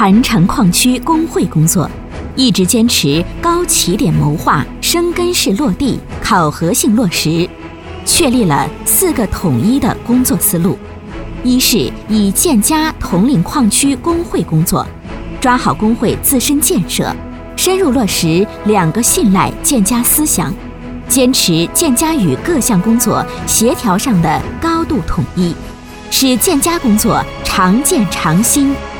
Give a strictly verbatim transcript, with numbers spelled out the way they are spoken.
盘城矿区工会工作，一直坚持高起点谋划、生根式落地、考核性落实，确立了四个统一的工作思路。一是以建家统领矿区工会工作，抓好工会自身建设，深入落实两个信赖建家思想，坚持建家与各项工作协调上的高度统一，使建家工作常见常新、